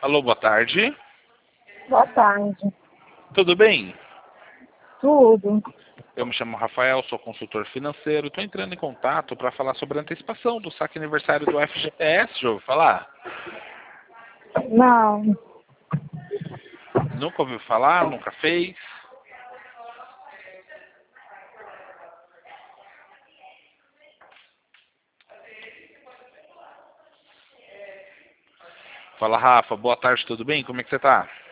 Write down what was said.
Alô, boa tarde. Boa tarde. Tudo bem? Tudo. Eu me chamo Rafael, sou consultor financeiro. Estou entrando em contato para falar sobre a antecipação do saque aniversário do FGTS. Já ouviu falar? Não. Nunca ouviu falar? Nunca fez? Fala, Rafa. Boa tarde, tudo bem? Como é que você está?